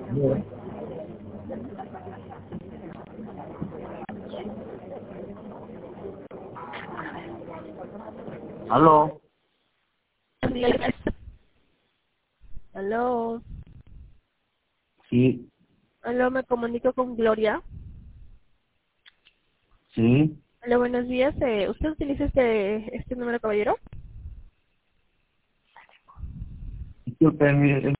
Bien. ¿Aló? Aló, Sí, aló, me comunico con Gloria. sí. Aló, buenos días. ¿Usted utiliza este número, caballero? Disculpe,